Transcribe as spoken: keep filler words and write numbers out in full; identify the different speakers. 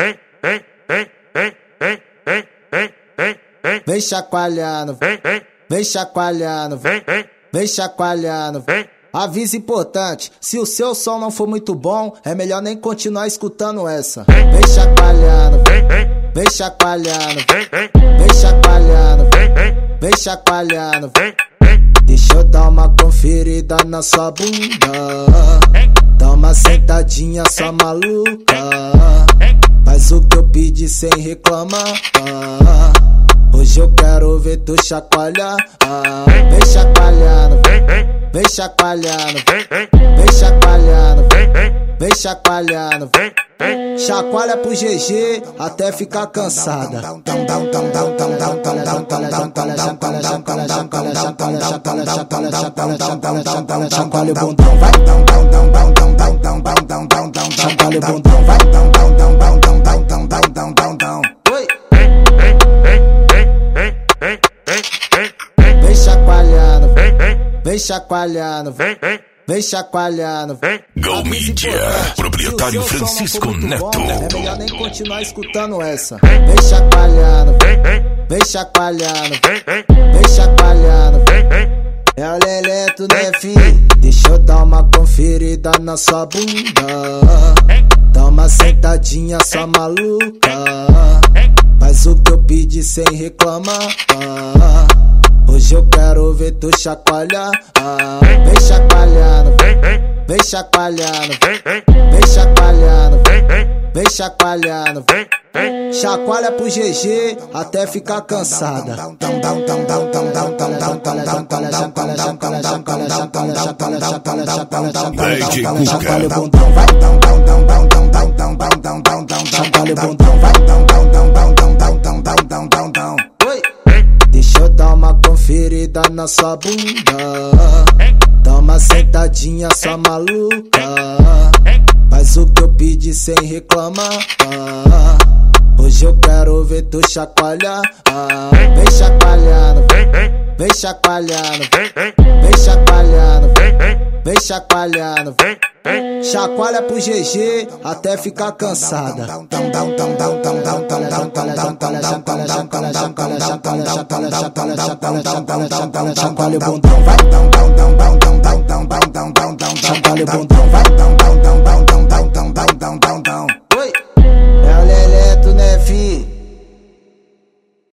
Speaker 1: vem, vem, vem, vem, vem, vem, vem, vem, vem,
Speaker 2: vem chacoalhando,
Speaker 1: vem, vem,
Speaker 2: vem chacoalhando,
Speaker 1: vem, vem,
Speaker 2: vem chacoalhando,
Speaker 1: vem.
Speaker 2: Aviso importante, se o seu som não for muito bom, é melhor nem continuar escutando essa. Vem chacoalhando,
Speaker 1: Vem, vem,
Speaker 2: vem chacoalhando,
Speaker 1: vem, vem,
Speaker 2: vem chacoalhando,
Speaker 1: vem, vem,
Speaker 2: vem chacoalhando.
Speaker 1: vem, vem.
Speaker 2: Deixa eu dar uma conferida na sua bunda, dá uma sentadinha sua maluca, faz o que eu pedi sem reclamar. Hoje eu quero ver tu chacoalhar, vem chacoalhando,
Speaker 1: Vem, vem,
Speaker 2: vem chacoalhando,
Speaker 1: vem, vem,
Speaker 2: vem chacoalhando,
Speaker 1: vem, vem,
Speaker 2: vem chacoalhando.
Speaker 1: vem, vem.
Speaker 2: Chacoalha pro G G até ficar cansada. Chacoalha o bundão, vai. Chacoalha o bundão, vai. Oi. Vem chacoalhando,
Speaker 1: Vem, vem,
Speaker 2: vem chacoalhando,
Speaker 1: vem, vem,
Speaker 2: vem chacoalhando.
Speaker 1: vem.
Speaker 3: Go Mídia, proprietário Francisco Neto.
Speaker 2: É melhor nem continuar escutando essa. Vem chacoalhando,
Speaker 1: Vem, vem,
Speaker 2: vem chacoalhando,
Speaker 1: vem, vem,
Speaker 2: vem chacoalhando.
Speaker 1: vem, vem.
Speaker 2: É o Leleto, né, fi? Deixa eu dar uma conferida na sua bunda, dá uma sentadinha sua maluca, faz o que eu pedi sem reclamar. Hoje eu quero ver tu chacoalhar, vem chacoalhando,
Speaker 1: Vem, vem,
Speaker 2: vem chacoalhando,
Speaker 1: vem, vem,
Speaker 2: vem chacoalhando,
Speaker 1: vem, vem,
Speaker 2: vem chacoalhando.
Speaker 1: vem, vem.
Speaker 2: Chacoalha pro G G até ficar cansada.
Speaker 3: Lady
Speaker 2: Chacoalha o
Speaker 3: Cuca.
Speaker 2: bundão, vai. Chacoalha o bundão, vai. Oi. Deixa eu dar uma conferida na sua bunda, dá uma sentadinha sua maluca, faz o que eu pedi sem reclamar. Hoje eu quero ver tu chacoalhar, vem chacoalhando,
Speaker 1: Vem, vem,
Speaker 2: vem chacoalhando,
Speaker 1: vem, vem,
Speaker 2: vem chacoalhando,
Speaker 1: vem, vem,
Speaker 2: vem chacoalhando.
Speaker 1: vem, vem.
Speaker 2: Chacoalha pro G G até ficar cansada. Chacoalha o bundão, vai. Chacoalha o bundão, vai.